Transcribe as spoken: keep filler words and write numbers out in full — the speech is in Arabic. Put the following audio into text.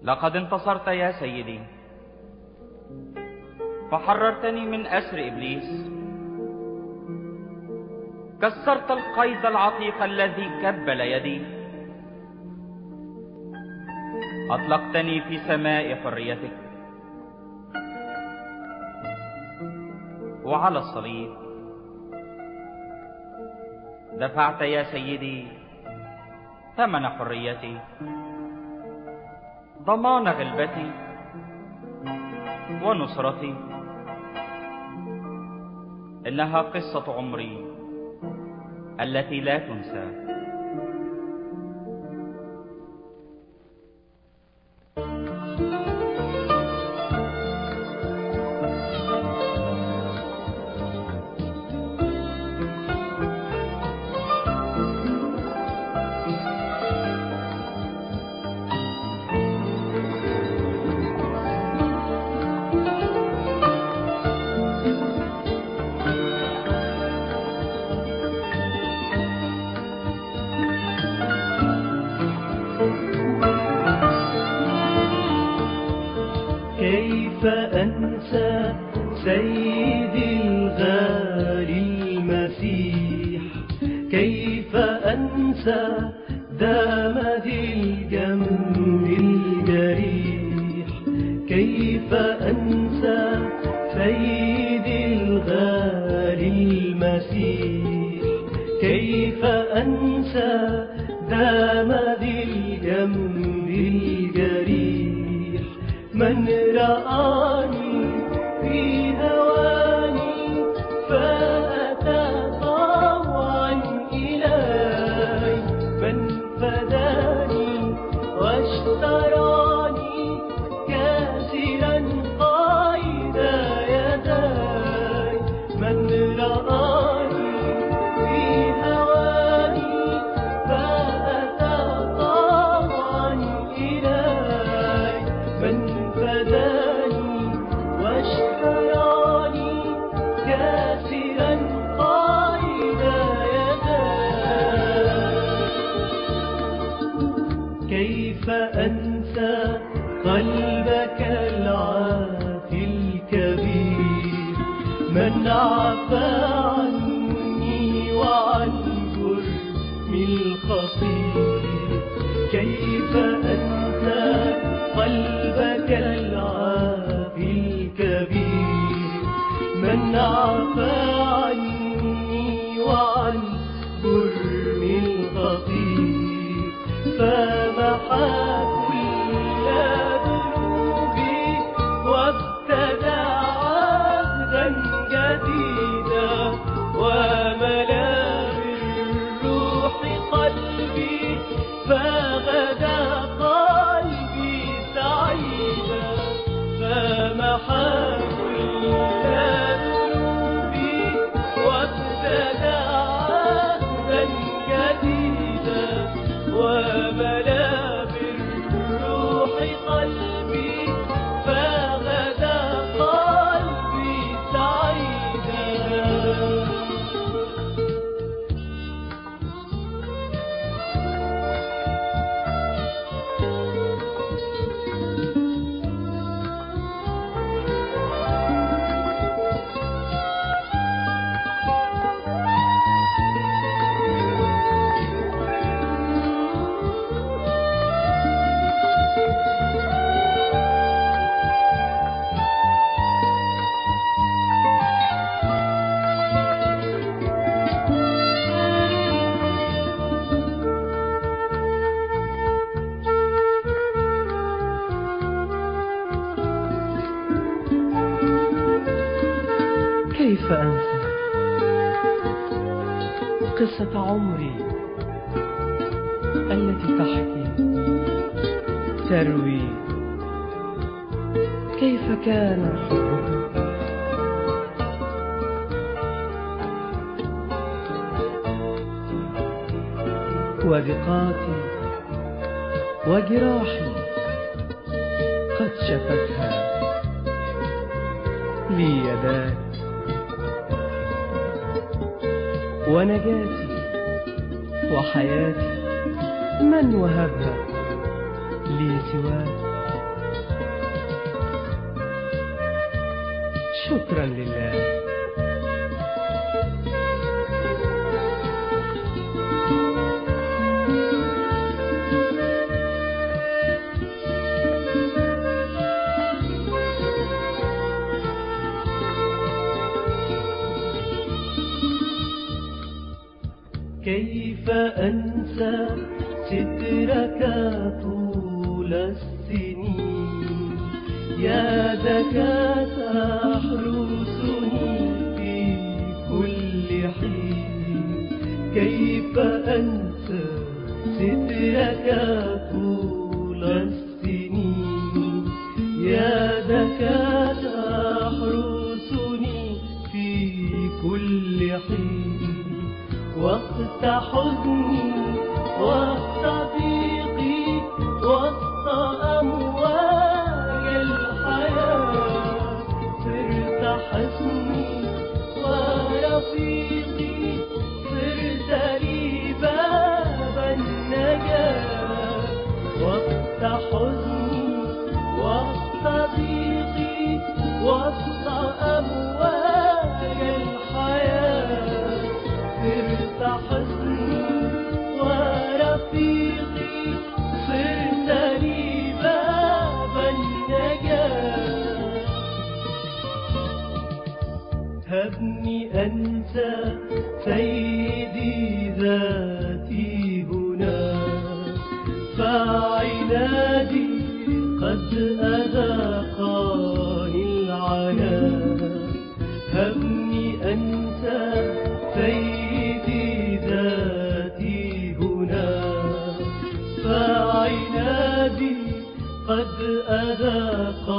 لقد انتصرت يا سيدي، فحررتني من أسر إبليس. كسرت القيد العتيق الذي كبل يدي، أطلقتني في سماء حريتك. وعلى الصليب دفعت يا سيدي ثمن حريتي، ضمان غلبتي ونصرتي. إنها قصة عمري التي لا تنسى. كيف أنسى سيدي الغالي المسيح، كيف أنسى دام ذي الجنب الجريح، كيف أنسى سيدي الغالي المسيح، كيف أنسى دام ذي الجنب الجريح. من رآني في هواني فأتى طوعا إلي، من فداني واشتراني كاسرا قيد يدي. من رآني في هواني فأتى طوعا إلي، من فداني واشتراني كاسرا قيد يدي. كيف أنسى قلبك العافي الكبير، من عفى عني وعن جرمي الخطير. كيف أنسى قلبك العافي الكبير، من عفى عني وعن جرمي الخطير. فمحى كل ذنوبي وابتدى عهدا جديدا، وملا بالروح قلبي فغدا قلبي سعيدا. فمحى كل ذنوبي وابتدى عهدا جديدا، وملا بالروح قلبي فغدا قلبي سعيدا. كيف أنسى قصة عمري التي تحكي تروي كيف كان حبك، وضيقاتي وجراحي قد شفتها لي يداك، ونجاتي وحياتي من وهبها لي سواك. شكرا لله. كيف أنسى سترك طول السنين، يدك تحرسني في كل حين. كيف أنسى سترك طول السنين، يدك تحرسني في كل حين. وقت حزني وقت ضيقي وسط أمواج الحياة، صرت حصني ورفيقي، صرت لي باب النجاة. وقت حزني وقت ضيقي وسط أمواج الحياة، صرت حزني ورفيقي، صرت لي باب النجاة. هبني أنسى سيدي ذاتي هنا، فعنادي قد أذاقني العناء. هبني أنسى سيدي ذاتي هنا، فعنادي قد أذاق